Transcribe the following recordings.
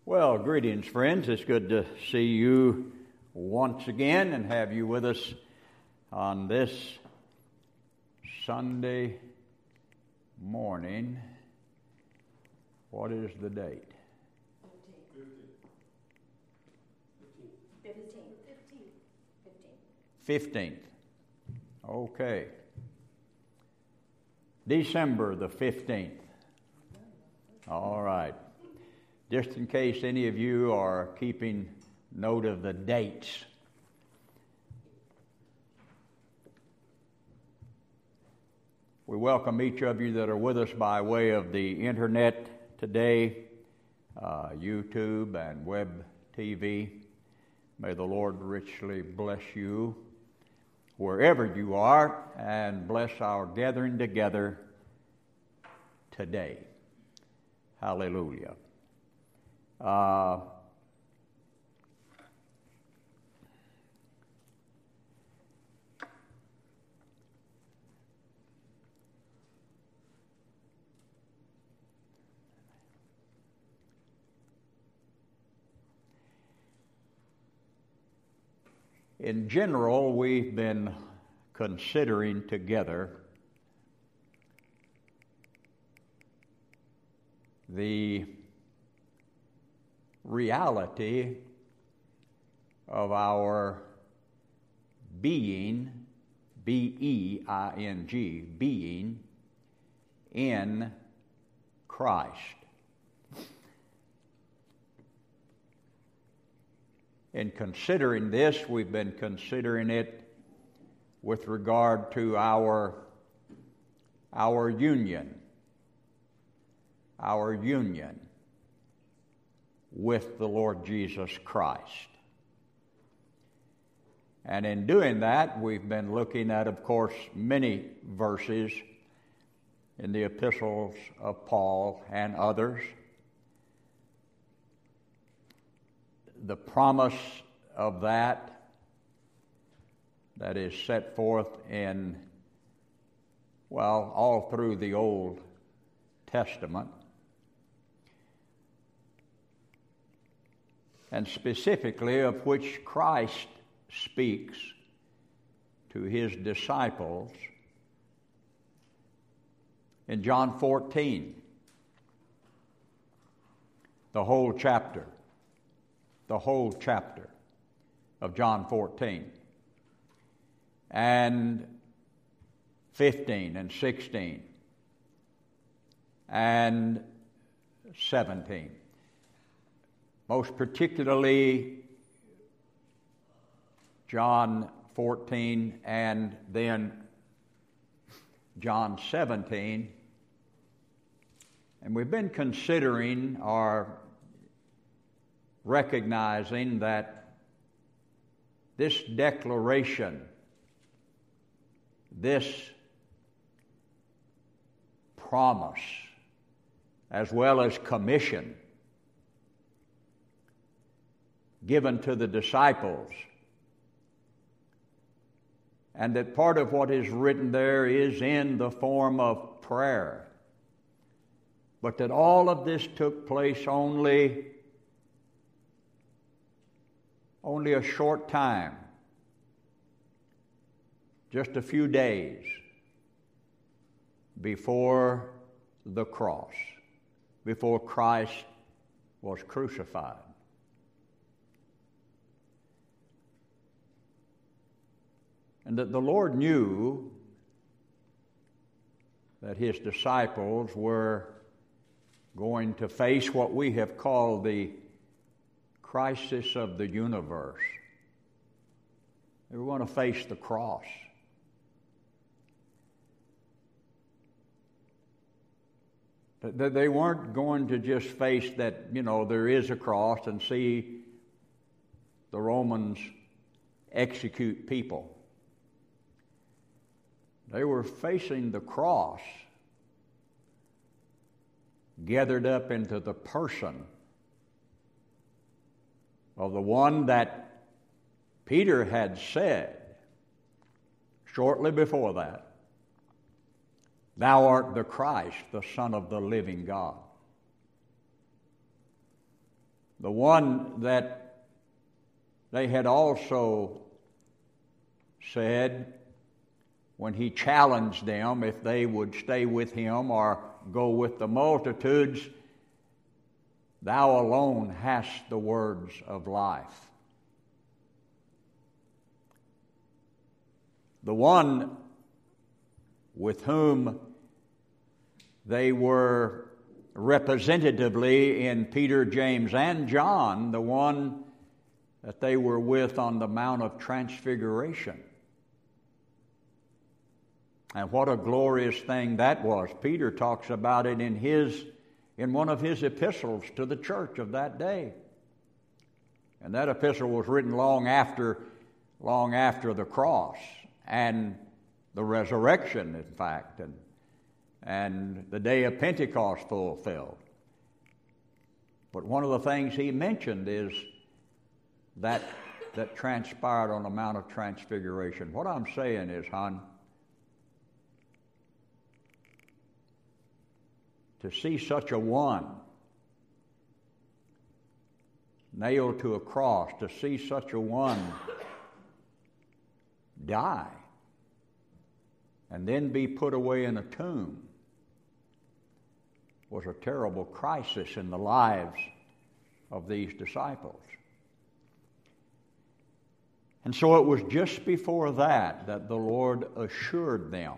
Well, greetings, friends. It's good to see you once again and have you with us on this Sunday morning. What is the date? 15th. Okay. December the 15th. All right. Just in case any of you are keeping note of the dates. We welcome each of you that are with us by way of the internet today, YouTube and web TV. May the Lord richly bless you wherever you are and bless our gathering together today. Hallelujah. In general, we've been considering together the reality of our being, B-E-I-N-G, being in Christ. In considering this, we've been considering it with regard to our union with the Lord Jesus Christ. And in doing that, we've been looking at, of course, many verses in the epistles of Paul and others. The promise of that is set forth in, all through the Old Testament. And specifically of which Christ speaks to his disciples in John 14, the whole chapter of John 14, and 15 and 16 and 17. Most particularly John 14 and then John 17. And we've been considering or recognizing that this declaration, this promise, as well as commission given to the disciples, and that part of what is written there is in the form of prayer, but that all of this took place only a short time, just a few days before the cross, before Christ was crucified. And that the Lord knew that his disciples were going to face what we have called the crisis of the universe. They were going to face the cross. That they weren't going to just face that, there is a cross and see the Romans execute people. They were facing the cross gathered up into the person of the one that Peter had said shortly before that, "Thou art the Christ, the Son of the living God." the one that they had also said when he challenged them if they would stay with him or go with the multitudes, "Thou alone hast the words of life." The one with whom they were representatively in Peter, James, and John, the one that they were with on the Mount of Transfiguration. And what a glorious thing that was. Peter talks about it in one of his epistles to the church of that day. And that epistle was written long after the cross and the resurrection, in fact, and the day of Pentecost fulfilled. But one of the things he mentioned is that transpired on the Mount of Transfiguration. What I'm saying is, hon, to see such a one nailed to a cross, to see such a one die and then be put away in a tomb was a terrible crisis in the lives of these disciples. And so it was just before that the Lord assured them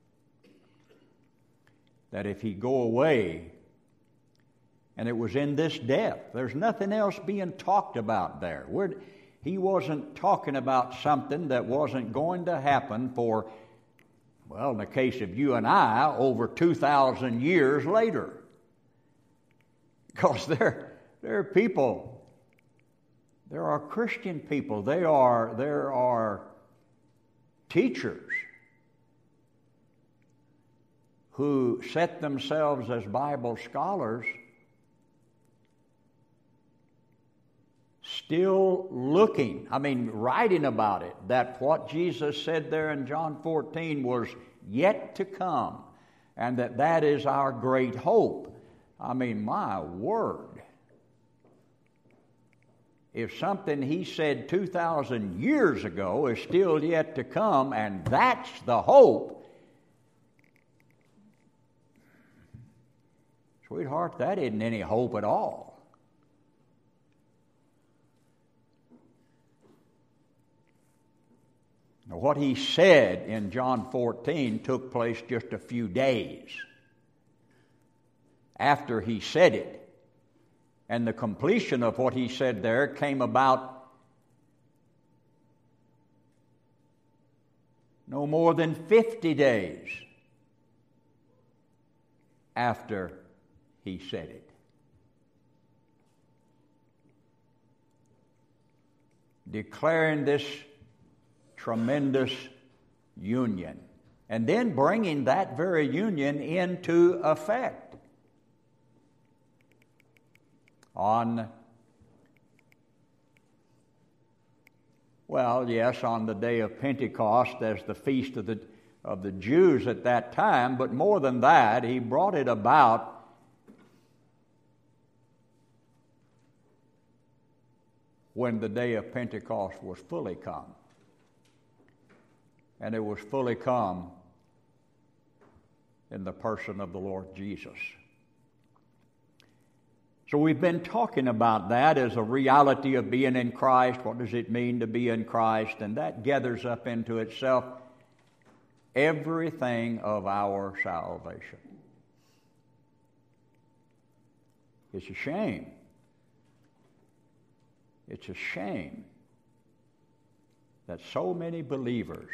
that if he go away, and it was in this death, there's nothing else being talked about there. He wasn't talking about something that wasn't going to happen for, well, in the case of you and I, over 2,000 years later. Because there are people, there are Christian people, there are teachers who set themselves as Bible scholars, still looking, writing about it, that what Jesus said there in John 14 was yet to come, and that is our great hope. My word. If something he said 2,000 years ago is still yet to come, and that's the hope, sweetheart, that isn't any hope at all. Now, what he said in John 14 took place just a few days after he said it. And the completion of what he said there came about no more than 50 days after he said it. Declaring this tremendous union, and then bringing that very union into effect on the day of Pentecost as the feast of the Jews at that time, but more than that, he brought it about when the day of Pentecost was fully come. And it was fully come in the person of the Lord Jesus. So we've been talking about that as a reality of being in Christ. What does it mean to be in Christ? And that gathers up into itself everything of our salvation. It's a shame. It's a shame that so many believers,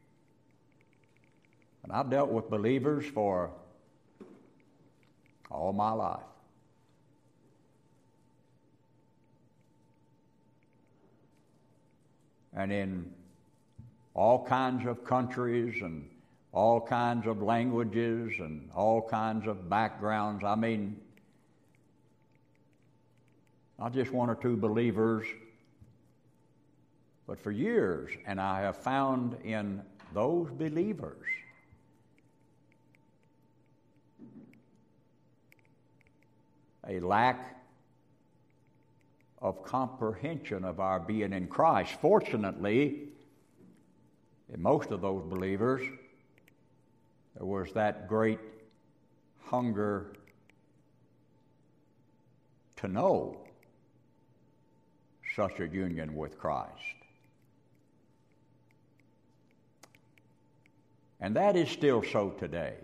and I've dealt with believers for all my life, and in all kinds of countries and all kinds of languages and all kinds of backgrounds. Not just one or two believers, but for years. And I have found in those believers a lack of comprehension of our being in Christ. Fortunately, in most of those believers, there was that great hunger to know such a union with Christ. And that is still so today.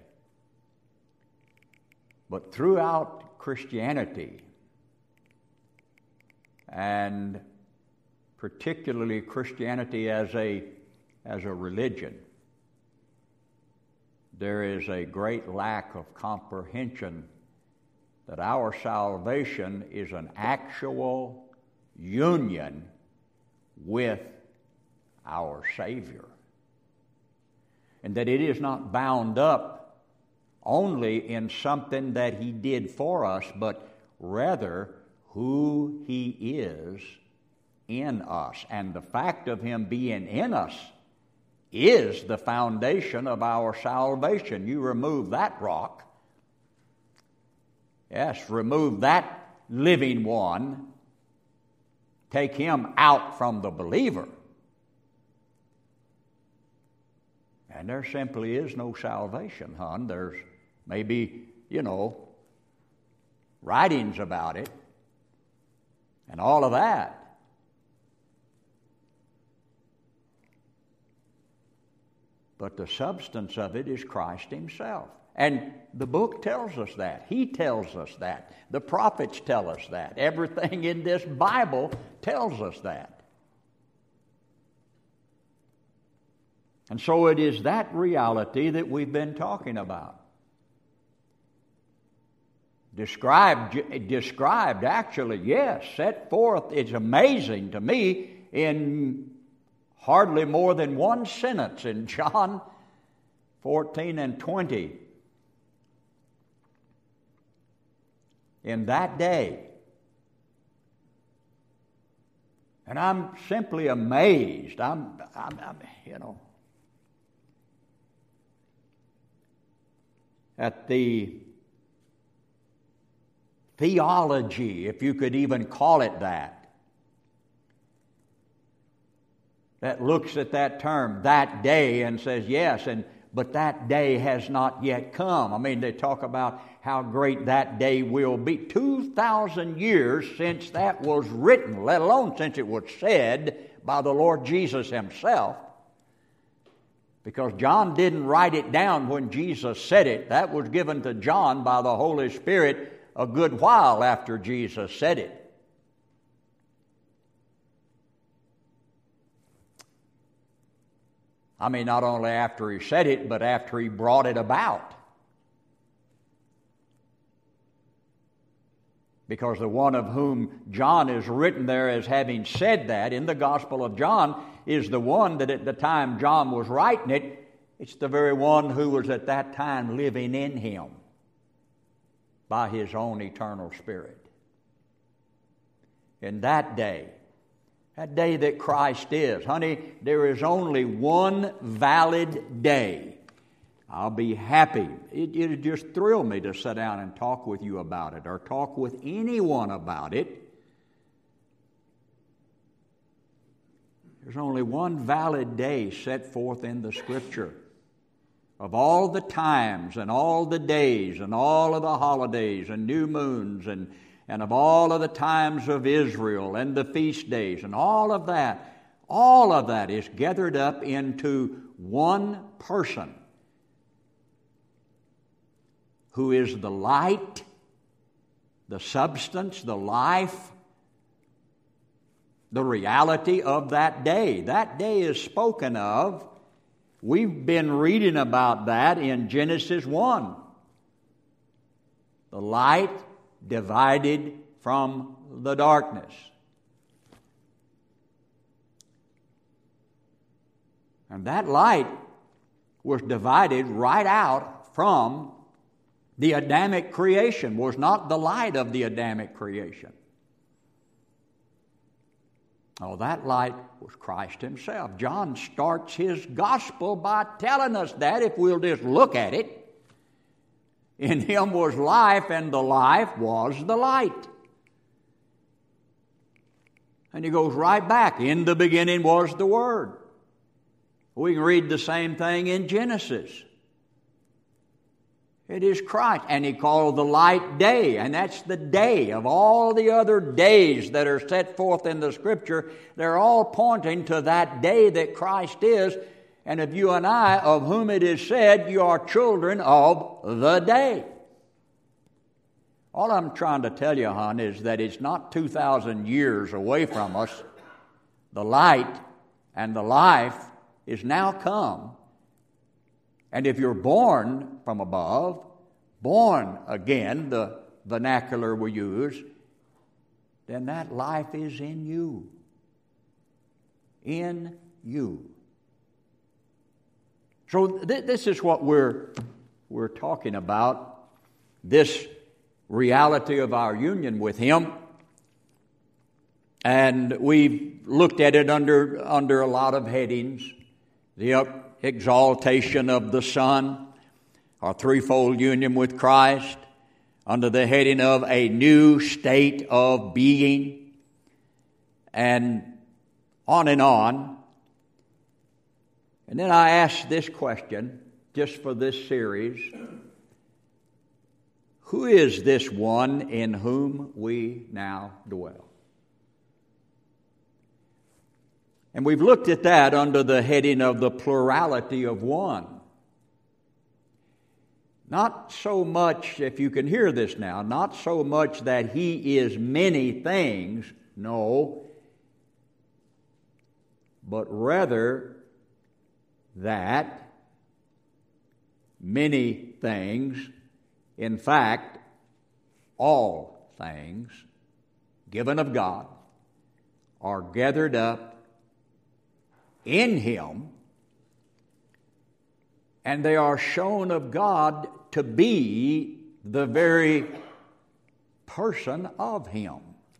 But throughout Christianity, and particularly Christianity as a religion, there is a great lack of comprehension that our salvation is an actual union with our Savior. And that it is not bound up only in something that He did for us, but rather who He is in us. And the fact of Him being in us is the foundation of our salvation. You remove that rock, yes, remove that living one, take Him out from the believer, and there simply is no salvation, hon. There's maybe, writings about it and all of that. But the substance of it is Christ Himself. And the book tells us that. He tells us that. The prophets tell us that. Everything in this Bible tells us that. And so it is that reality that we've been talking about. Described actually, yes, set forth. It's amazing to me in hardly more than one sentence in John 14 and 20. In that day. And I'm simply amazed. I'm at the theology, if you could even call it that looks at that term, that day, and says, yes, but that day has not yet come. I mean, they talk about how great that day will be. 2,000 years since that was written, let alone since it was said by the Lord Jesus Himself. Because John didn't write it down when Jesus said it. That was given to John by the Holy Spirit a good while after Jesus said it. I mean, not only after He said it, but after He brought it about. Because the one of whom John is written there as having said that in the Gospel of John is the one that at the time John was writing it, it's the very one who was at that time living in him by His own eternal Spirit. In that day that Christ is, honey, there is only one valid day. I'll be happy. It just thrill me to sit down and talk with you about it or talk with anyone about it. There's only one valid day set forth in the Scripture. Of all the times and all the days and all of the holidays and new moons and of all of the times of Israel and the feast days and all of that is gathered up into one person who is the light, the substance, the life, the reality of that day. That day is spoken of. We've been reading about that in Genesis 1. The light divided from the darkness. And that light was divided right out from the Adamic creation, was not the light of the Adamic creation. Oh, that light was Christ Himself. John starts his gospel by telling us that, if we'll just look at it. In Him was life, and the life was the light. And he goes right back. In the beginning was the Word. We can read the same thing in Genesis. It is Christ. And he called the light day. And that's the day of all the other days that are set forth in the Scripture. They're all pointing to that day that Christ is. And of you and I, of whom it is said, you are children of the day. All I'm trying to tell you, hon, is that it's not 2,000 years away from us. The light and the life is now come. And if you're born from above, born again, the vernacular we use, then that life is in you. In you. So this is what we're talking about, this reality of our union with Him. And we've looked at it under a lot of headings. The exaltation of the Son, our threefold union with Christ, under the heading of a new state of being, and on and on. And then I asked this question, just for this series: who is this one in whom we now dwell? And we've looked at that under the heading of the plurality of one. Not so much, if you can hear this now, not so much that He is many things, no, but rather that many things, in fact, all things given of God, are gathered up in Him, and they are shown of God to be the very person of Him.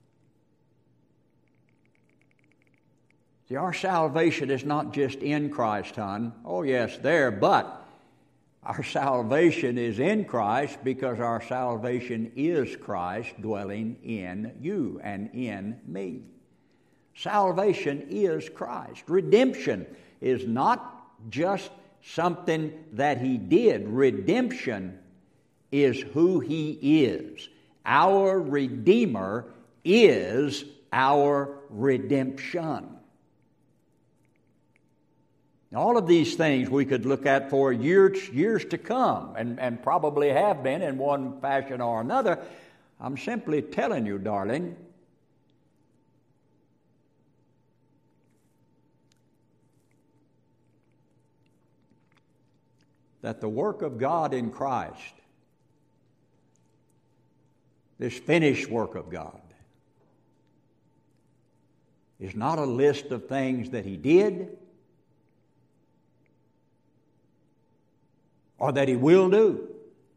See, our salvation is not just in Christ, hon. Oh, yes, there, but our salvation is in Christ because our salvation is Christ dwelling in you and in me. Salvation is Christ. Redemption is not just something that He did. Redemption is who He is. Our Redeemer is our redemption. All of these things we could look at for years to come, and probably have been in one fashion or another. I'm simply telling you, darling, that the work of God in Christ, this finished work of God, is not a list of things that He did or that He will do.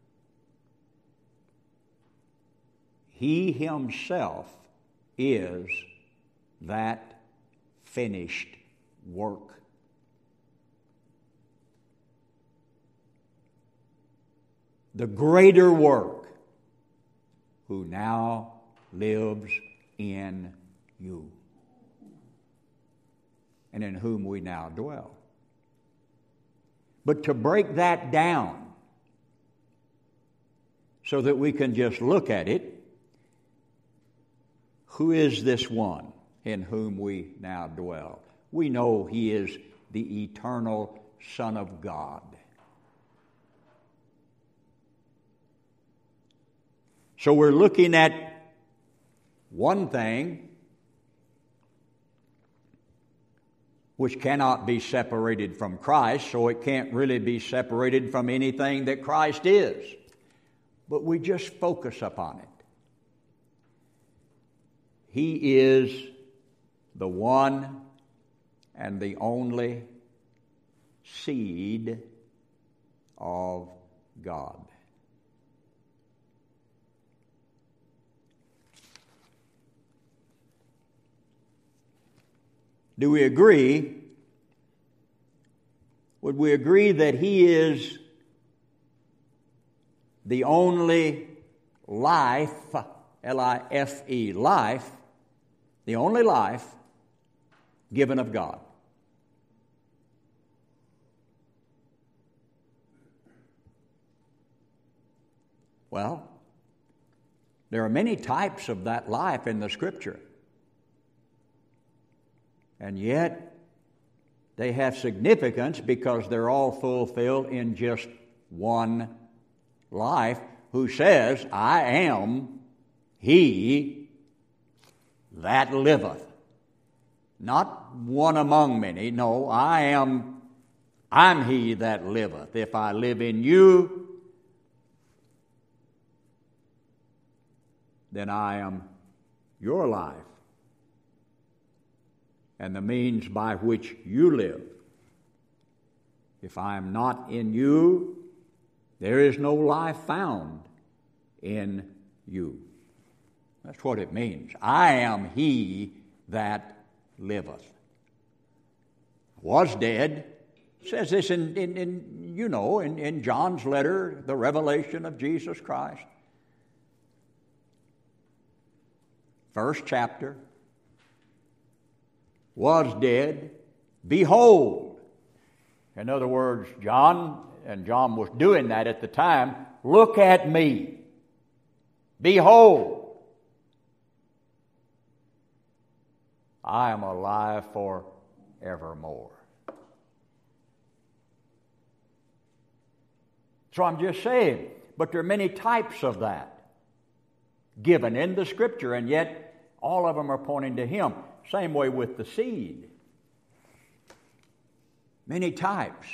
He Himself is that finished work. The greater work, who now lives in you, and in whom we now dwell. But to break that down so that we can just look at it, who is this one in whom we now dwell? We know He is the eternal Son of God. So we're looking at one thing which cannot be separated from Christ, so it can't really be separated from anything that Christ is. But we just focus upon it. He is the one and the only seed of God. Do we agree? Would we agree that He is the only life, L-I-F-E, life, The only life given of God. Well, there are many types of that life in the Scripture. And yet, they have significance because they're all fulfilled in just one life who says, I am he that liveth. Not one among many. No, I'm he that liveth. If I live in you, then I am your life and the means by which you live. If I am not in you, there is no life found in you. That's what it means. I am he that liveth. Was dead. It says this in John's letter, the revelation of Jesus Christ. First chapter. Was dead. Behold. In other words, John was doing that at the time. Look at me. Behold. I am alive forevermore. So I'm just saying, but there are many types of that given in the Scripture, and yet all of them are pointing to Him. Same way with the seed. Many types.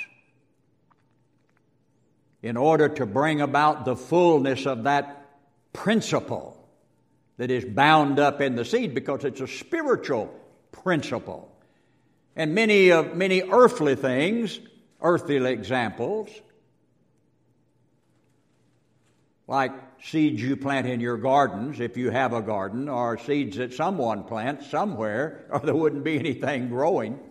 In order to bring about the fullness of that principle that is bound up in the seed, because it's a spiritual principle. And many earthly things, earthly examples, like seeds you plant in your gardens, if you have a garden, or seeds that someone plants somewhere, or there wouldn't be anything growing.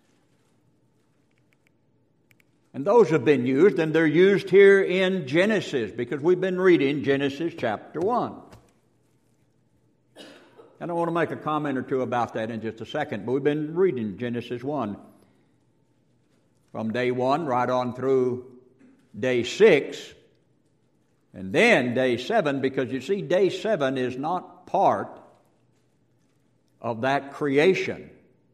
And those have been used, and they're used here in Genesis, because we've been reading Genesis chapter 1. And I want to make a comment or two about that in just a second, but we've been reading Genesis 1 from day 1 right on through day 6, and then day 7, because you see, day 7 is not part of that creation.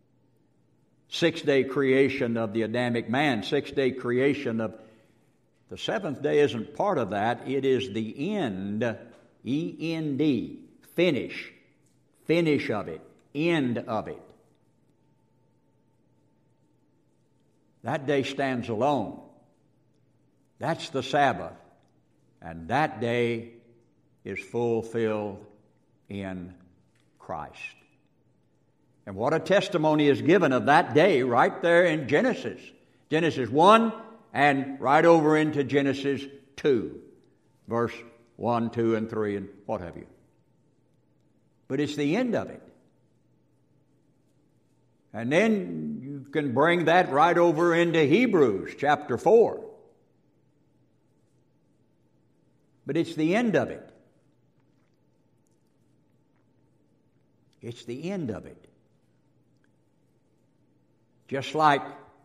6-day creation of the Adamic man, 6-day creation of the seventh day isn't part of that. It is the end, E-N-D, finish of it, end of it. That day stands alone. That's the Sabbath. And that day is fulfilled in Christ. And what a testimony is given of that day right there in Genesis. Genesis 1 and right over into Genesis 2. Verse 1, 2, and 3 and what have you. But it's the end of it. And then you can bring that right over into Hebrews chapter 4. But it's the end of it. It's the end of it. Just like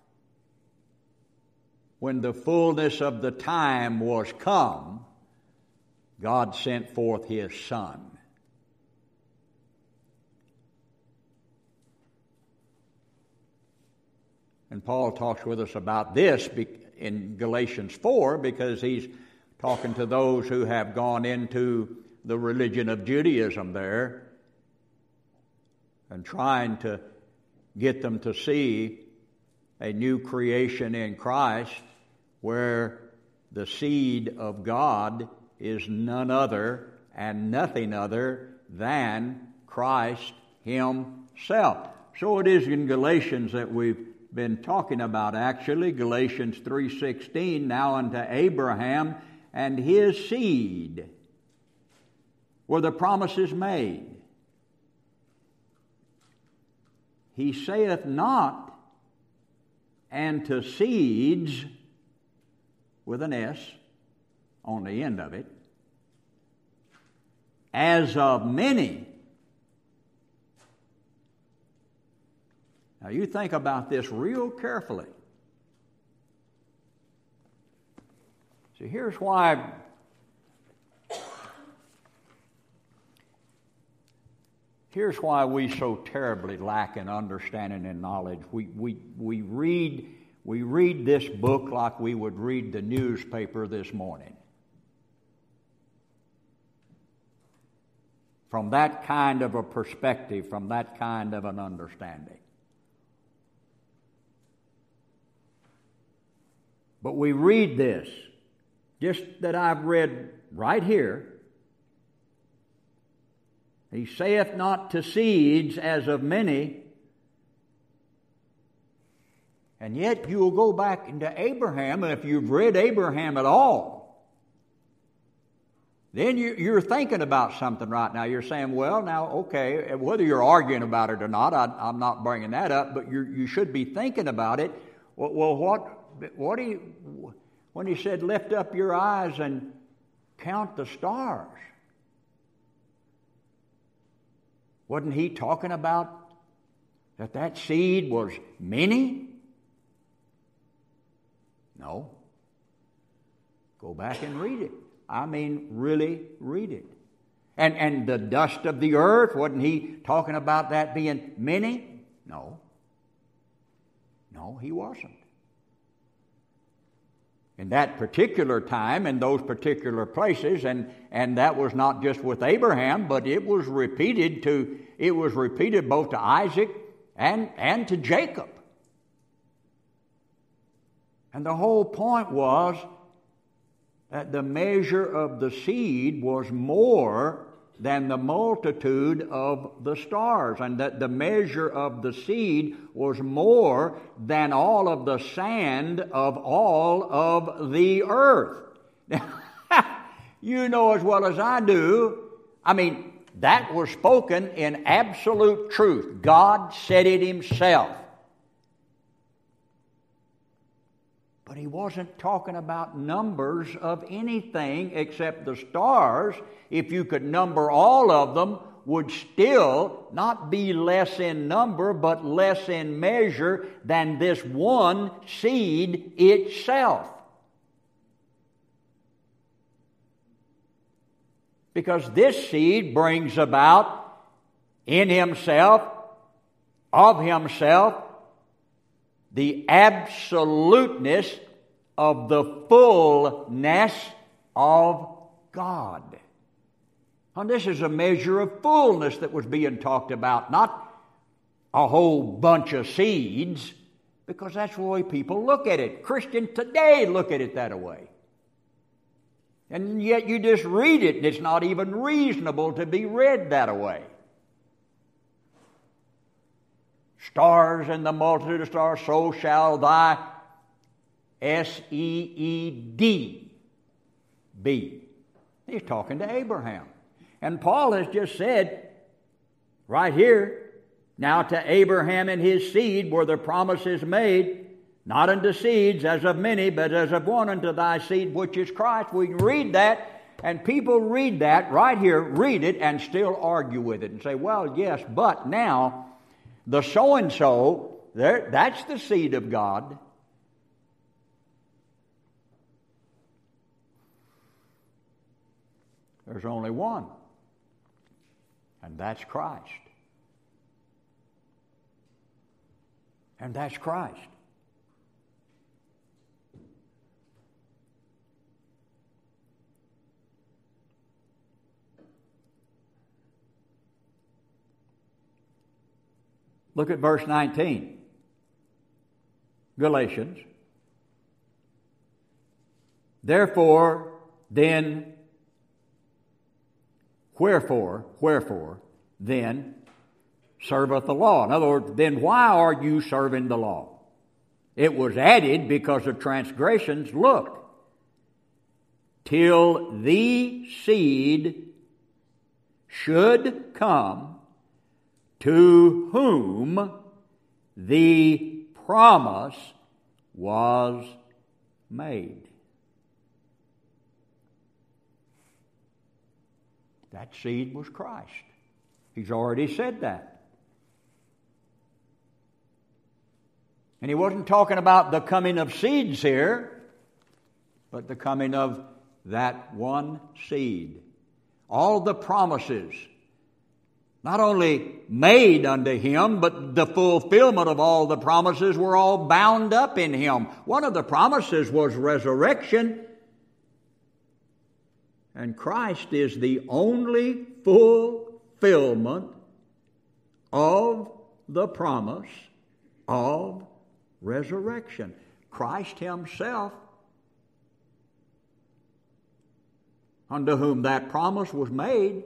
when the fullness of the time was come, God sent forth His Son. And Paul talks with us about this in Galatians 4, because he's talking to those who have gone into the religion of Judaism there and trying to get them to see a new creation in Christ where the seed of God is none other and nothing other than Christ Himself. So it is in Galatians that we've been talking about, actually. Galatians 3:16, now unto Abraham and his seed were the promises made. He saith not, and to seeds, with an S on the end of it, as of many, Now you think about this real carefully. See, here's why we so terribly lack in understanding and knowledge. We read this book like we would read the newspaper this morning. From that kind of a perspective, from that kind of an understanding. But we read this, just that I've read right here. He saith not to seeds as of many. And yet you'll go back into Abraham, and if you've read Abraham at all, then you're thinking about something right now. You're saying, well, now, okay, whether you're arguing about it or not, I'm not bringing that up, but you should be thinking about it. Well, when he said, lift up your eyes and count the stars, wasn't he talking about that seed was many? No. Go back and read it. I mean, really read it. And the dust of the earth, wasn't he talking about that being many? No. No, he wasn't. In that particular time, in those particular places, and that was not just with Abraham, but it was repeated both to Isaac and to Jacob. And the whole point was that the measure of the seed was more than the multitude of the stars, and that the measure of the seed was more than all of the sand of all of the earth. You know as well as I do, that was spoken in absolute truth. God said it himself. But he wasn't talking about numbers of anything except the stars. If you could number all of them, would still not be less in number, but less in measure than this one seed itself. Because this seed brings about in himself, of himself, the absoluteness of the fullness of God. And this is a measure of fullness that was being talked about, not a whole bunch of seeds, because that's the way people look at it. Christians today look at it that way. And yet you just read it, and it's not even reasonable to be read that way. Stars and the multitude of stars, so shall thy seed be. He's talking to Abraham. And Paul has just said right here, now to Abraham and his seed were the promises made, not unto seeds as of many, but as of one, unto thy seed, which is Christ. We can read that, and people read that right here, read it, and still argue with it and say, well, yes, but now the so-and-so, that's the seed of God. There's only one, and that's Christ. And that's Christ. Look at verse 19. Galatians. Therefore, then, wherefore, then, serveth the law. In other words, then why are you serving the law? It was added because of transgressions. Look, till the seed should come, to whom the promise was made. That seed was Christ. He's already said that. And he wasn't talking about the coming of seeds here, but the coming of that one seed. All the promises, not only made unto him, but the fulfillment of all the promises were all bound up in him. One of the promises was resurrection. And Christ is the only fulfillment of the promise of resurrection. Christ himself, unto whom that promise was made,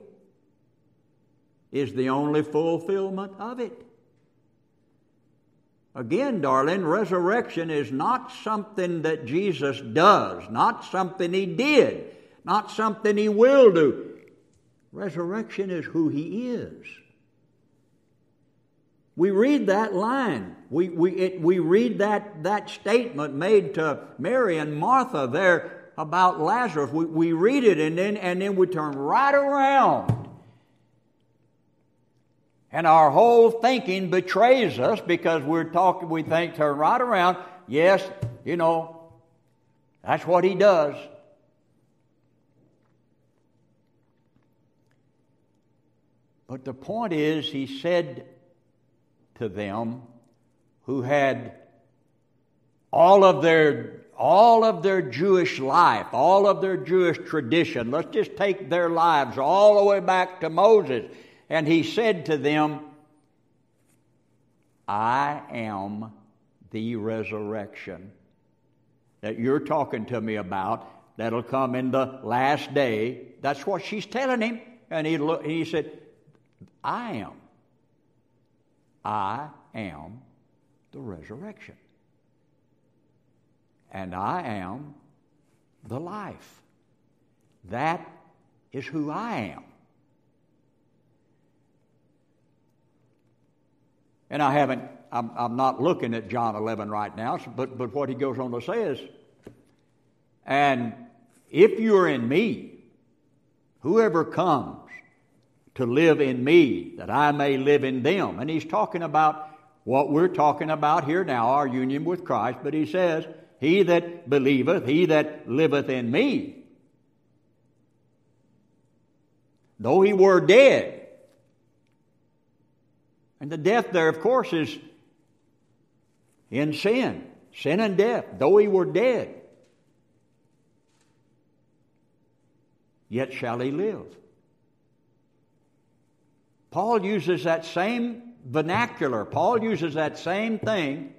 is the only fulfillment of it. Again, darling, resurrection is not something that Jesus does, not something he did, not something he will do. Resurrection is who he is. We read that line. We read that statement made to Mary and Martha there about Lazarus. We read it and then we turn right around. And our whole thinking betrays us because we think turn right around. Yes, that's what he does. But the point is, he said to them who had all of their Jewish life, all of their Jewish tradition. Let's just take their lives all the way back to Moses. And he said to them, I am the resurrection that you're talking to me about that'll come in the last day. That's what she's telling him. And he said, I am the resurrection. And I am the life. That is who I am. And I'm not looking at John 11 right now, but what he goes on to say is, and if you're in me, whoever comes to live in me, that I may live in them. And he's talking about what we're talking about here now, our union with Christ. But he says, he that believeth, he that liveth in me, though he were dead. And the death there, of course, is in sin and death. Though he were dead, yet shall he live. Paul uses that same vernacular. Paul uses that same thing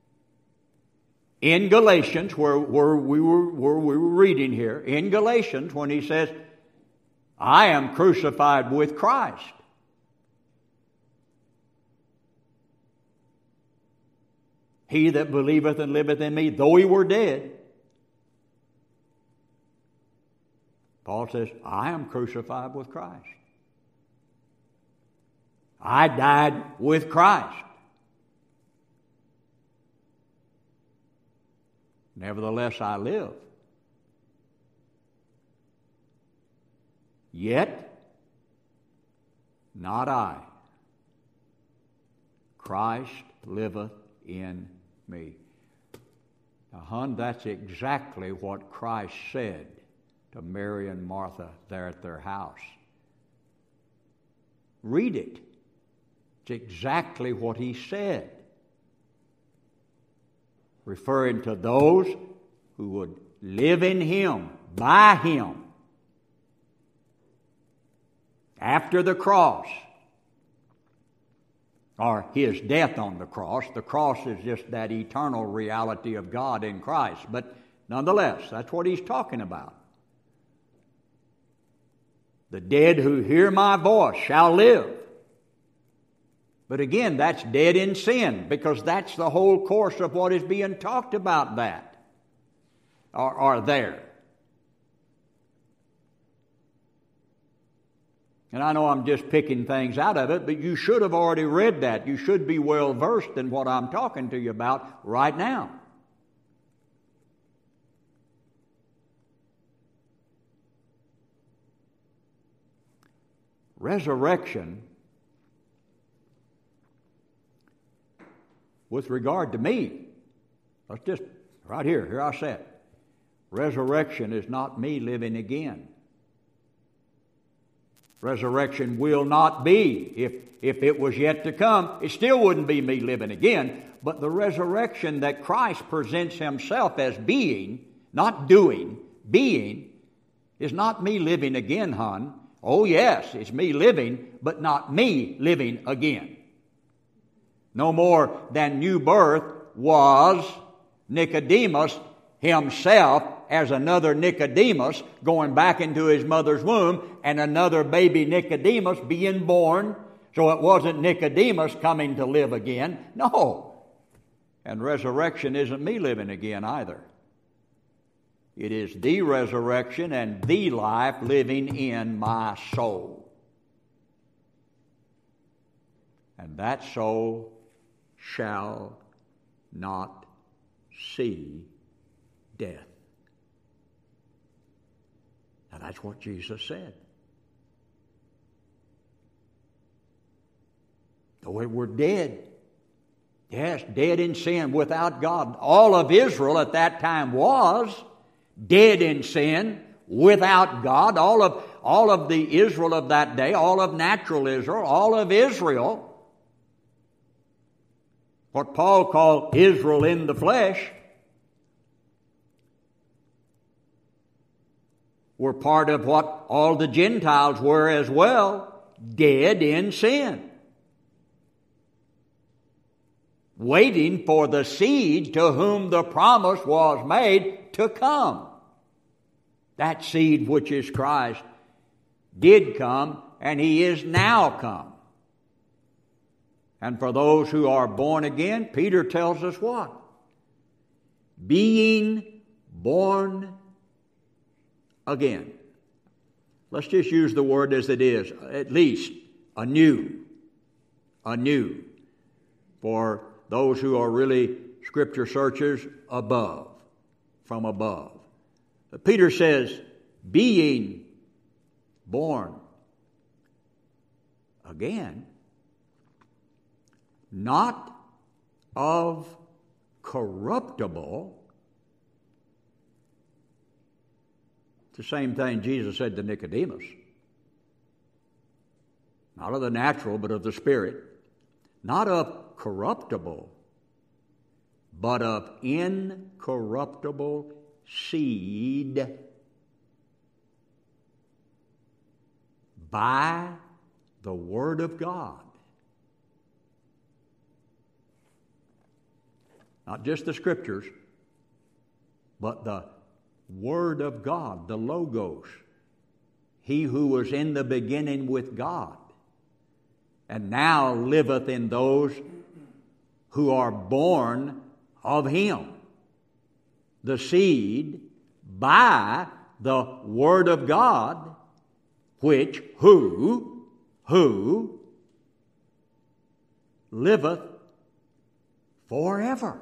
in Galatians, where we were reading here. In Galatians, when he says, I am crucified with Christ. He that believeth and liveth in me, though he were dead. Paul says, I am crucified with Christ. I died with Christ. Nevertheless, I live. Yet, not I. Christ liveth in me. Now, hon, that's exactly what Christ said to Mary and Martha there at their house. Read it. It's exactly what he said, referring to those who would live in him, by him, after the cross, or his death on the cross. The cross is just that eternal reality of God in Christ. But nonetheless, that's what he's talking about. The dead who hear my voice shall live. But again, that's dead in sin, because that's the whole course of what is being talked about or there. And I know I'm just picking things out of it, but you should have already read that. You should be well versed in what I'm talking to you about right now. Resurrection with regard to me, let's just, right here I said, resurrection is not me living again. Resurrection will not be. If it was yet to come, it still wouldn't be me living again. But the resurrection that Christ presents himself as being, not doing, being, is not me living again, hon. Oh yes, it's me living, but not me living again. No more than new birth was Nicodemus himself as another Nicodemus going back into his mother's womb and another baby Nicodemus being born. So it wasn't Nicodemus coming to live again. No. And resurrection isn't me living again either. It is the resurrection and the life living in my soul. And that soul shall not see death. Now that's what Jesus said. Though we're dead. Yes, dead in sin without God. All of Israel at that time was dead in sin without God. All of the Israel of that day, all of natural Israel, all of Israel, what Paul called Israel in the flesh, were part of what all the Gentiles were as well, dead in sin, waiting for the seed to whom the promise was made to come. That seed, which is Christ, did come, and he is now come. And for those who are born again, Peter tells us what? Being born again. Let's just use the word as it is, at least anew. Anew. For those who are really Scripture searchers, above, from above. Peter says, being born again, not of corruptible. It's the same thing Jesus said to Nicodemus. Not of the natural, but of the spirit. Not of corruptible, but of incorruptible seed by the Word of God. Not just the Scriptures, but the Word of God, the Logos. He who was in the beginning with God, and now liveth in those who are born of Him. The seed by the Word of God, which who liveth forever.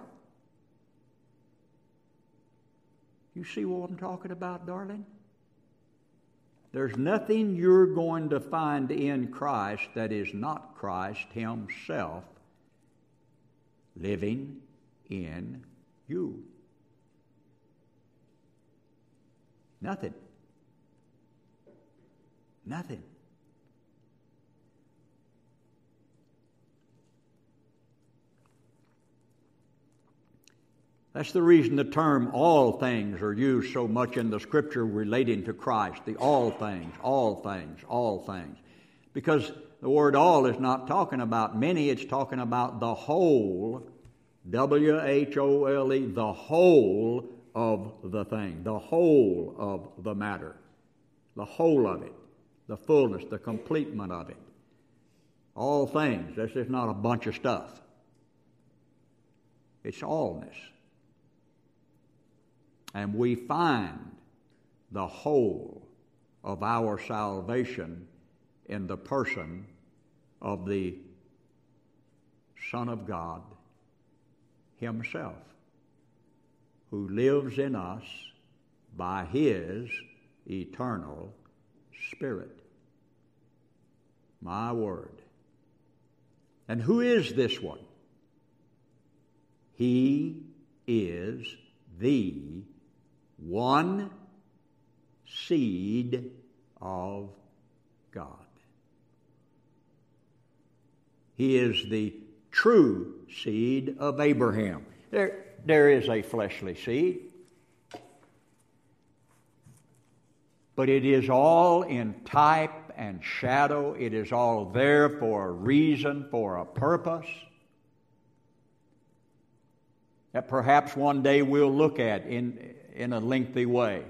You see what I'm talking about, darling? There's nothing you're going to find in Christ that is not Christ Himself living in you. Nothing. Nothing. That's the reason the term all things are used so much in the Scripture relating to Christ. The all things, all things, all things. Because the word all is not talking about many, it's talking about the whole, W-H-O-L-E, the whole of the thing, the whole of the matter, the whole of it, the fullness, the completement of it. All things, this is not a bunch of stuff. It's allness. And we find the whole of our salvation in the person of the Son of God Himself, who lives in us by His eternal Spirit. My word. And who is this one? He is the one seed of God. He is the true seed of Abraham. There is a fleshly seed, but it is all in type and shadow. It is all there for a reason, for a purpose, that perhaps one day we'll look at in a lengthy way.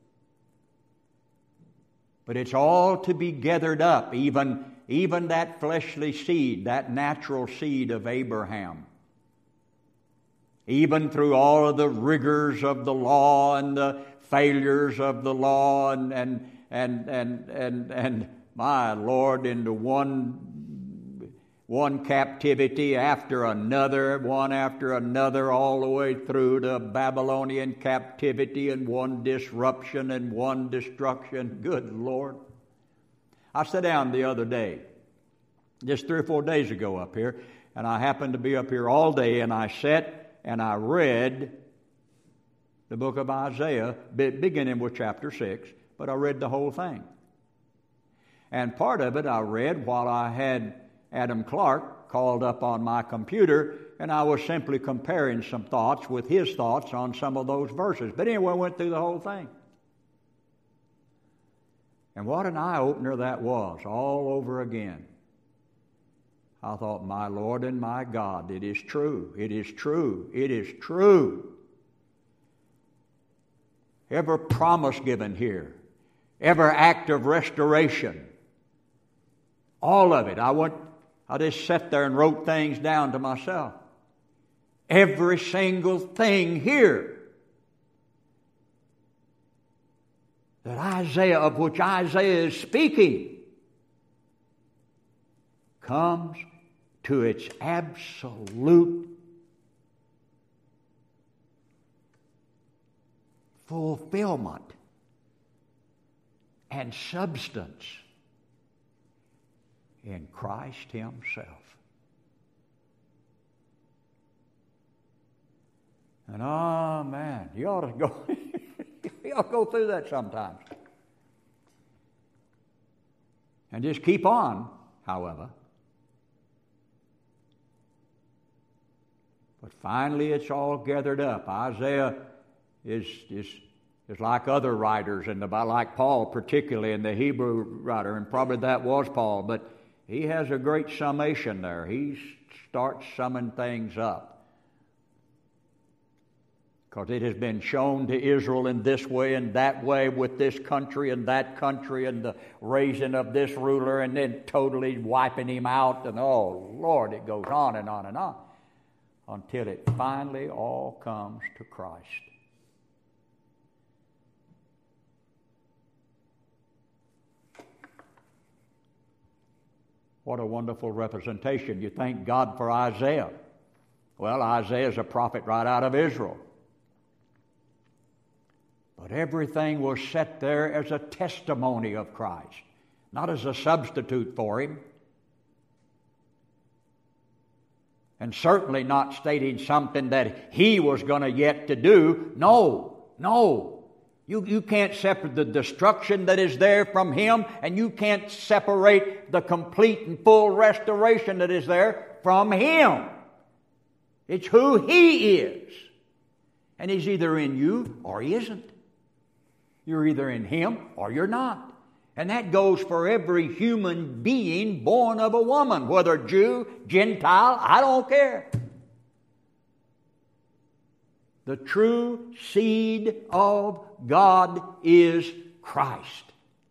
But it's all to be gathered up, even that fleshly seed, that natural seed of Abraham. Even through all of the rigors of the law and the failures of the law and my Lord, into one captivity after another, one after another, all the way through to Babylonian captivity, and one disruption and one destruction. Good Lord. I sat down the other day, just 3 or 4 days ago up here, and I happened to be up here all day, and I sat and I read the book of Isaiah, beginning with chapter 6, but I read the whole thing. And part of it I read while I had Adam Clark called up on my computer, and I was simply comparing some thoughts with his thoughts on some of those verses. But anyway, I went through the whole thing. And what an eye-opener that was, all over again. I thought, my Lord and my God, it is true, it is true, it is true. Every promise given here, every act of restoration, all of it. I just sat there and wrote things down to myself. Every single thing here of which Isaiah is speaking comes to its absolute fulfillment and substance in Christ Himself. And oh man, you ought to go you ought to go through that sometimes. And just keep on, however. But finally it's all gathered up. Isaiah is like other writers in the Bible, like Paul particularly in the Hebrew writer, and probably that was Paul, but he has a great summation there. He starts summing things up. Because it has been shown to Israel in this way and that way, with this country and that country, and the raising of this ruler and then totally wiping him out, and oh Lord, it goes on and on and on, until it finally all comes to Christ. What a wonderful representation. You thank God for Isaiah. Well, Isaiah is a prophet right out of Israel. But everything was set there as a testimony of Christ, not as a substitute for Him. And certainly not stating something that He was going to yet to do. No. You can't separate the destruction that is there from Him, and you can't separate the complete and full restoration that is there from Him. It's who He is. And He's either in you or He isn't. You're either in Him or you're not. And that goes for every human being born of a woman, whether Jew, Gentile, I don't care. The true seed of God is Christ.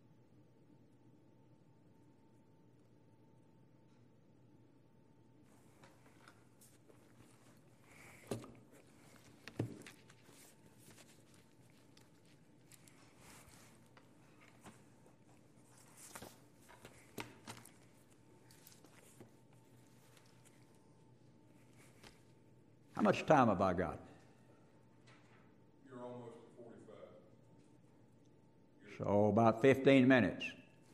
How much time have I got? You're almost 45. So about 15 minutes.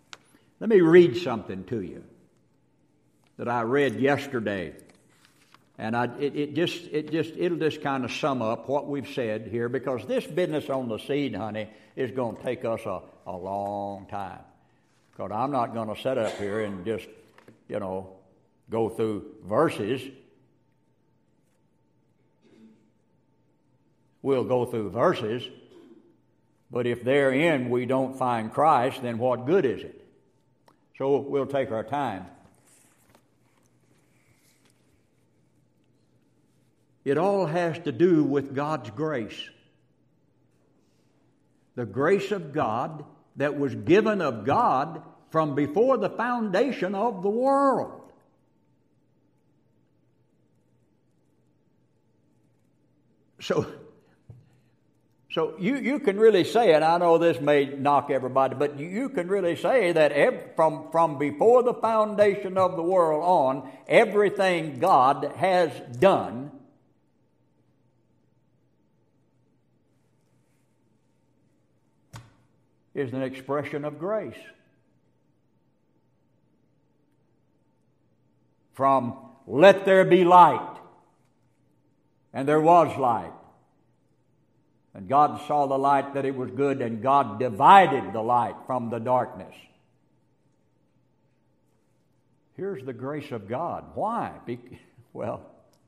Let me read something to you that I read yesterday And it'll just kind of sum up what we've said here, because this business on the seed, honey, is going to take us a long time. Because I'm not going to sit up here and just, go through verses. We'll go through verses, but if therein we don't find Christ, then what good is it? So we'll take our time. It all has to do with God's grace. The grace of God that was given of God from before the foundation of the world. So you can really say, and I know this may knock everybody, but you can really say that from before the foundation of the world on, everything God has done is an expression of grace. From let there be light, and there was light. And God saw the light that it was good, and God divided the light from the darkness. Here's the grace of God. Why? Well,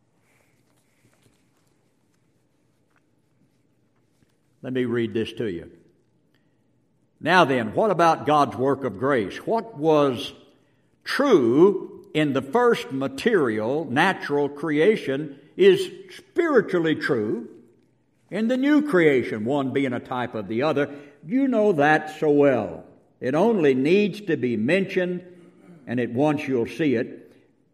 let me read this to you. Now then, what about God's work of grace? What was true in the first material, natural creation is spiritually true in the new creation, one being a type of the other. You know that so well. It only needs to be mentioned, and at once you'll see it.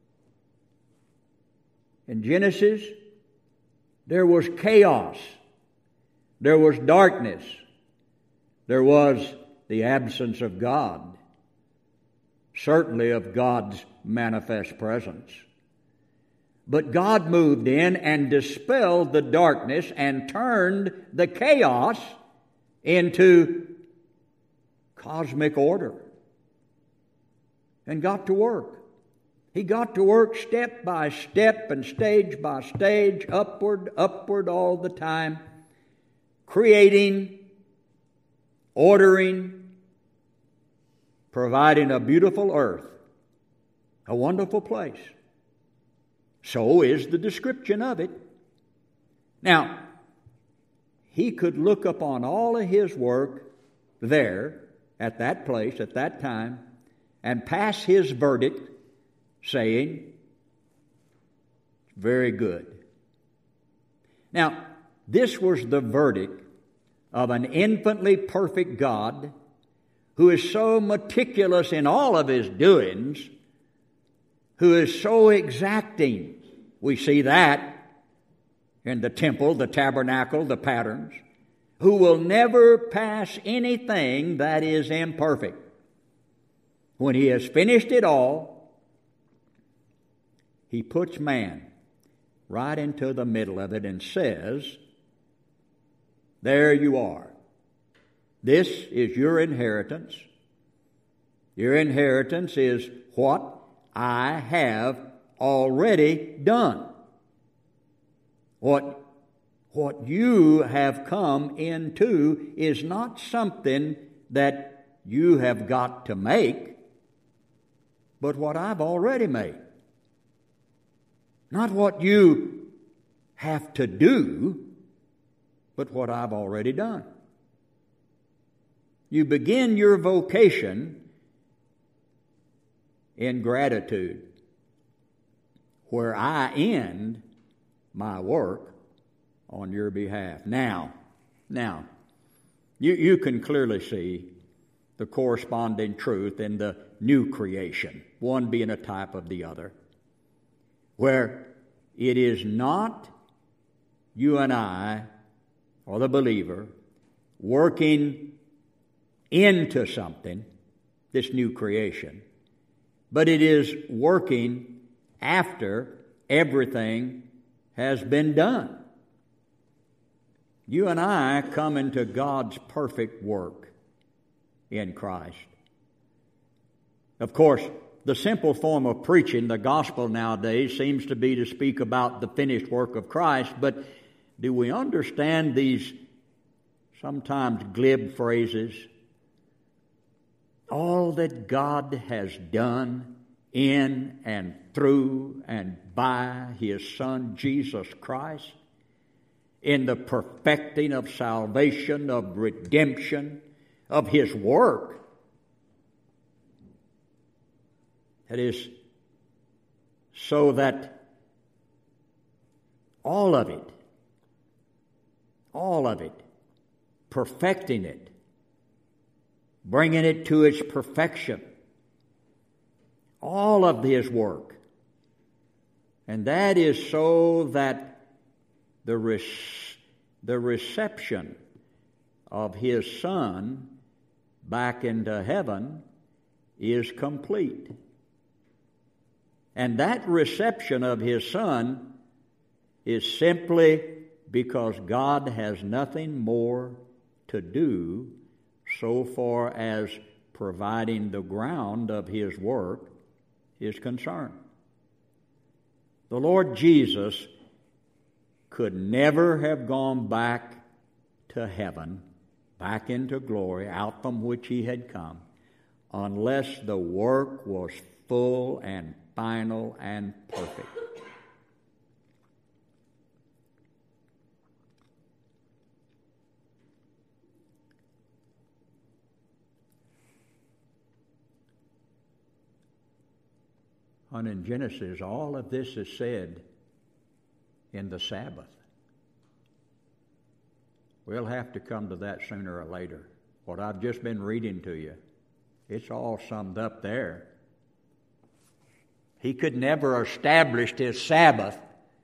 In Genesis, there was chaos. There was darkness. There was the absence of God, certainly of God's manifest presence. But God moved in and dispelled the darkness and turned the chaos into cosmic order and got to work. He got to work step by step and stage by stage, upward all the time, creating, ordering, providing a beautiful earth, a wonderful place. So is the description of it. Now, he could look upon all of his work there, at that place, at that time, and pass his verdict, saying, very good. Now, this was the verdict of an infinitely perfect God who is so meticulous in all of his doings, who is so exacting. We see that in the temple, the tabernacle, the patterns, who will never pass anything that is imperfect. When he has finished it all, he puts man right into the middle of it and says, there you are. This is your inheritance. Your inheritance is what I have already done. What you have come into is not something that you have got to make, but what I've already made. Not what you have to do, but what I've already done. You begin your vocation in gratitude, where I end my work on your behalf. Now, you can clearly see the corresponding truth in the new creation, one being a type of the other, where it is not you and I, or the believer, working into something, this new creation, but it is working after everything has been done. You and I come into God's perfect work in Christ. Of course, the simple form of preaching, the gospel nowadays, seems to be to speak about the finished work of Christ, but do we understand these sometimes glib phrases? All that God has done in and through and by His Son Jesus Christ, in the perfecting of salvation, of redemption, of His work. That is, so that all of it, perfecting it, bringing it to its perfection, all of His work. And that is so that the reception of His Son back into heaven is complete. And that reception of His Son is simply because God has nothing more to do so far as providing the ground of His work is concerned. The Lord Jesus could never have gone back to heaven, back into glory, out from which He had come, unless the work was full and final and perfect. And in Genesis, all of this is said in the Sabbath. We'll have to come to that sooner or later. What I've just been reading to you, it's all summed up there. He could never have established His Sabbath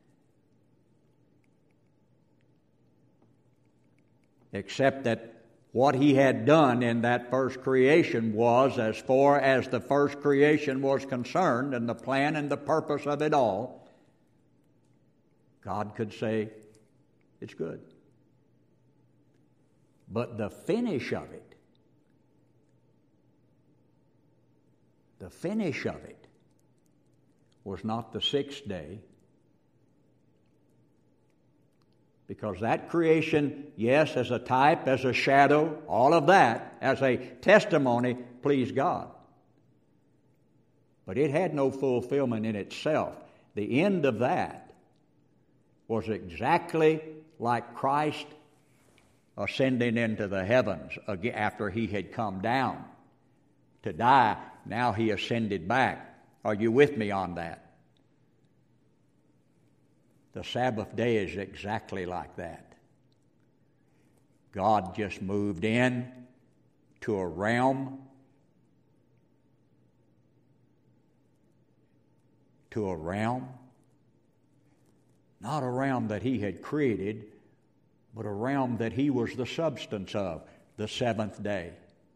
except that what He had done in that first creation was, as far as the first creation was concerned and the plan and the purpose of it all, God could say, it's good. But the finish of it, was not the sixth day, because that creation, yes, as a type, as a shadow, all of that, as a testimony, pleased God. But it had no fulfillment in itself. The end of that was exactly like Christ ascending into the heavens after He had come down to die. Now He ascended back. Are you with me on that? The Sabbath day is exactly like that. God just moved in to a realm, not a realm that He had created, but a realm that He was the substance of, the seventh day.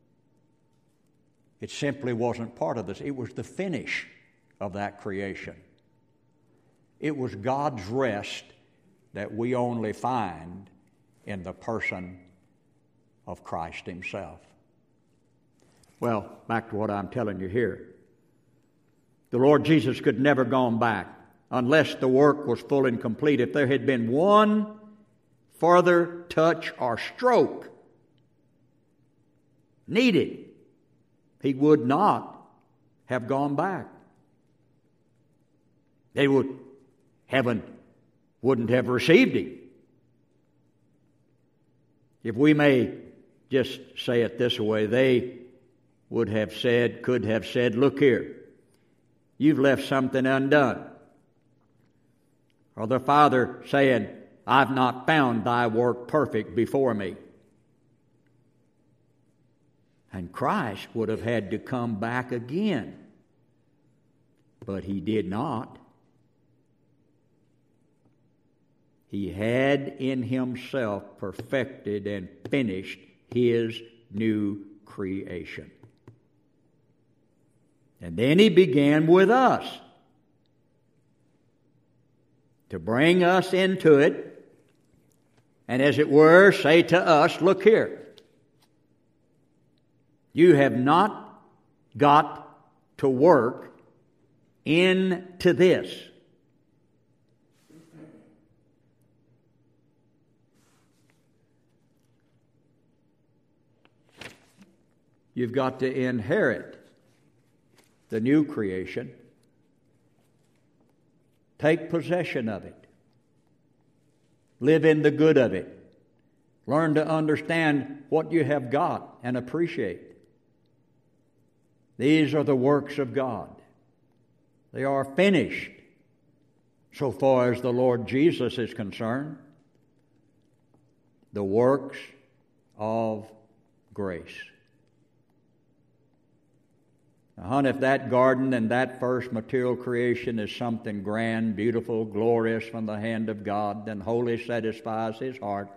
It simply wasn't part of this. It was the finish of that creation. It was God's rest that we only find in the person of Christ Himself. Well, back to what I'm telling you here. The Lord Jesus could never gone back unless the work was full and complete. If there had been one further touch or stroke needed, He would not have gone back. Heaven wouldn't have received Him. If we may just say it this way, they could have said, look here, you've left something undone. Or the Father saying, I've not found thy work perfect before me. And Christ would have had to come back again. But He did not. He had in Himself perfected and finished His new creation. And then He began with us to bring us into it, and as it were, say to us, look here, you have not got to work into this. You've got to inherit the new creation. Take possession of it. Live in the good of it. Learn to understand what you have got and appreciate. These are the works of God. They are finished so far as the Lord Jesus is concerned. The works of grace. Now, hon, if that garden and that first material creation is something grand, beautiful, glorious from the hand of God, then wholly satisfies His heart,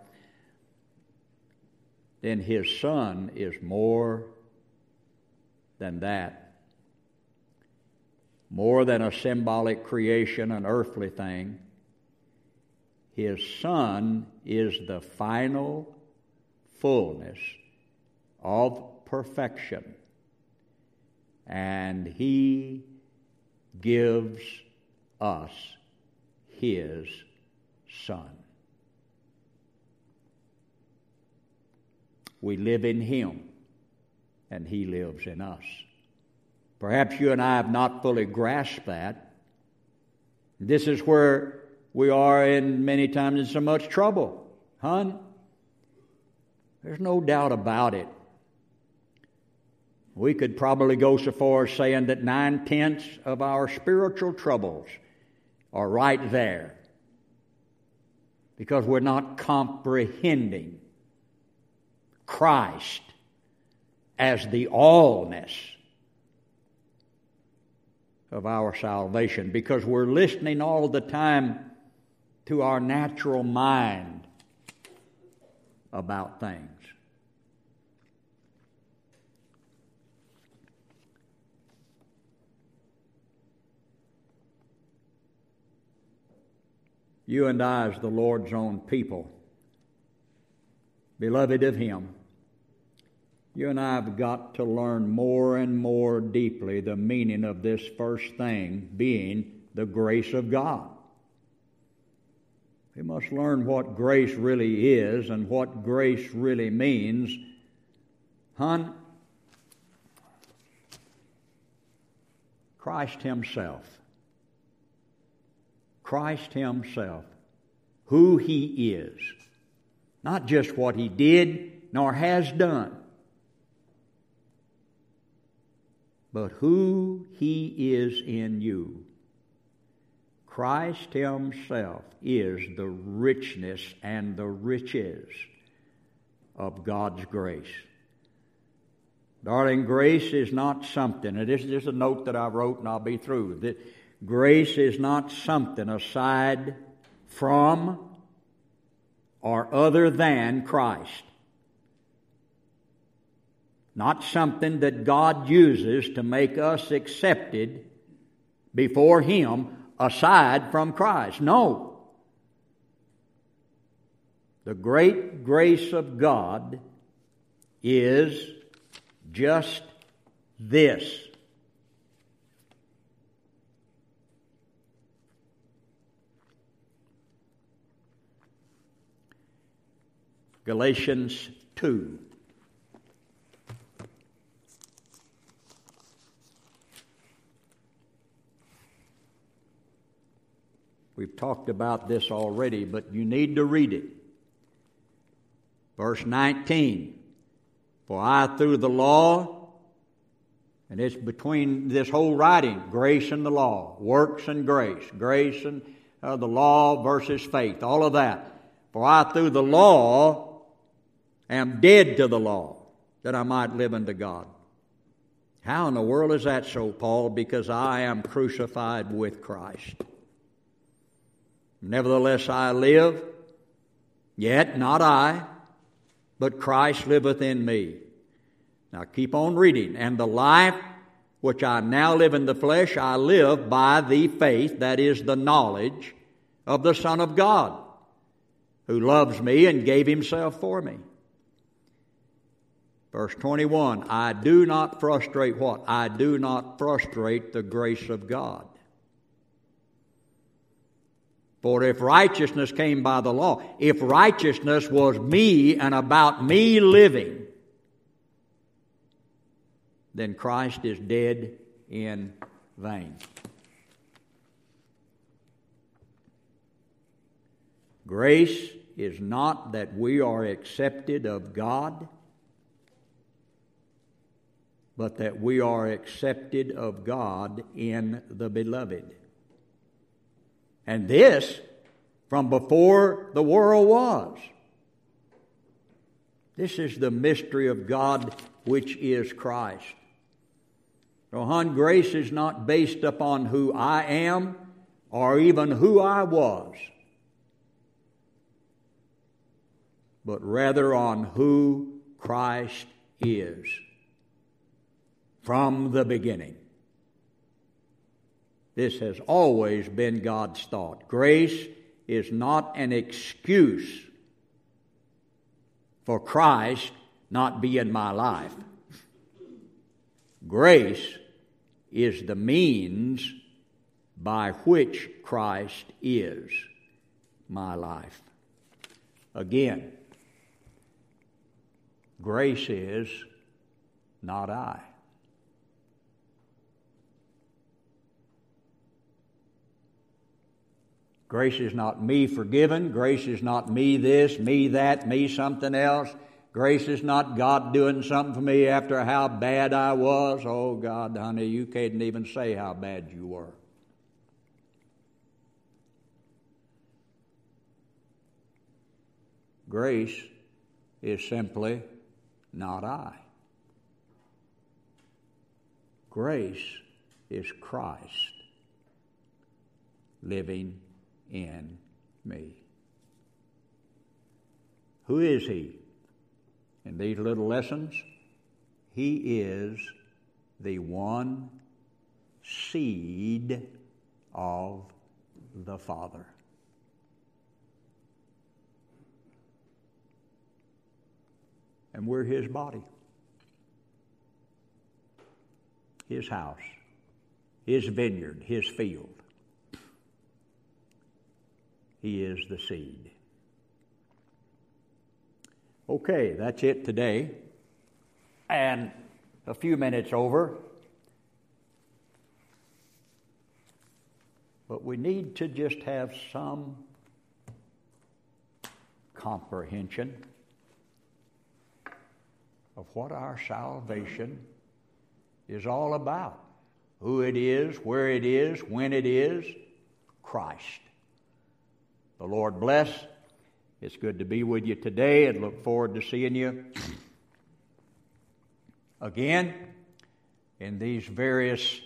then His Son is more than that. More than a symbolic creation, an earthly thing. His Son is the final fullness of perfection. And He gives us His Son. We live in Him, and He lives in us. Perhaps you and I have not fully grasped that. This is where we are in many times in so much trouble. Hon, there's no doubt about it. We could probably go so far as saying that 9/10 of our spiritual troubles are right there because we're not comprehending Christ as the allness of our salvation, because we're listening all the time to our natural mind about things. You and I, as the Lord's own people, beloved of Him, you and I have got to learn more and more deeply the meaning of this first thing being the grace of God. We must learn what grace really is and what grace really means. Hon, Christ Himself. Christ Himself, who He is. Not just what He did nor has done, but who He is in you. Christ Himself is the richness and the riches of God's grace. Darling, grace is not something, and this is just a note that I wrote and I'll be through, that grace is not something aside from or other than Christ. Not something that God uses to make us accepted before Him aside from Christ. No. The great grace of God is just this. Galatians 2. We've talked about this already, but you need to read it. Verse 19. For I through the law, and it's between this whole writing, grace and the law, works and grace and the law versus faith, all of that. For I through the law am dead to the law, that I might live unto God. How in the world is that so, Paul? Because I am crucified with Christ. Nevertheless I live, yet not I, but Christ liveth in me. Now keep on reading. And the life which I now live in the flesh, I live by the faith, that is the knowledge of the Son of God, who loves me and gave Himself for me. Verse 21, I do not frustrate what? I do not frustrate the grace of God. For if righteousness came by the law, if righteousness was me and about me living, then Christ is dead in vain. Grace is not that we are accepted of God, but that we are accepted of God in the Beloved. And this from before the world was. This is the mystery of God, which is Christ. So, grace is not based upon who I am or even who I was, but rather on who Christ is from the beginning. This has always been God's thought. Grace is not an excuse for Christ not be in my life. Grace is the means by which Christ is my life. Again, grace is not I. Grace is not me forgiven. Grace is not me this, me that, me something else. Grace is not God doing something for me after how bad I was. Oh, God, honey, you couldn't even say how bad you were. Grace is simply not I. Grace is Christ living in me. Who is He? In these little lessons, He is the one seed of the Father. And we're His body, His house, His vineyard, His field. He is the seed. Okay, that's it today. And a few minutes over. But we need to just have some comprehension of what our salvation is all about. Who it is, where it is, when it is. Christ. The Lord bless. It's good to be with you today and look forward to seeing you again in these various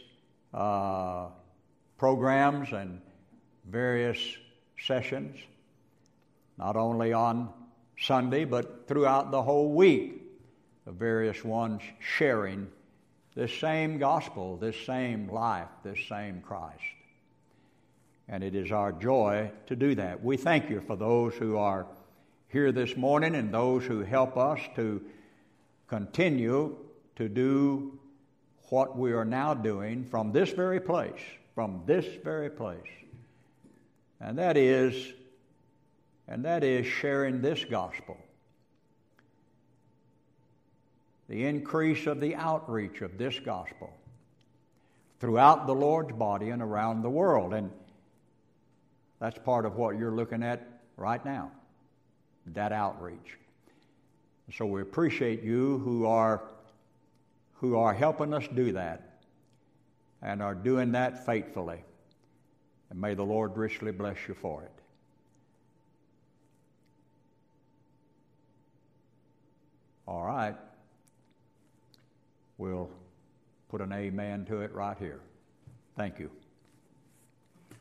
programs and various sessions, not only on Sunday but throughout the whole week, the various ones sharing this same gospel, this same life, this same Christ. And it is our joy to do that. We thank you for those who are here this morning and those who help us to continue to do what we are now doing from this very place, And that is sharing this gospel. The increase of the outreach of this gospel throughout the Lord's body and around the world. And that's part of what you're looking at right now, that outreach. So we appreciate you who are helping us do that and are doing that faithfully. And may the Lord richly bless you for it. All right. We'll put an amen to it right here. Thank you.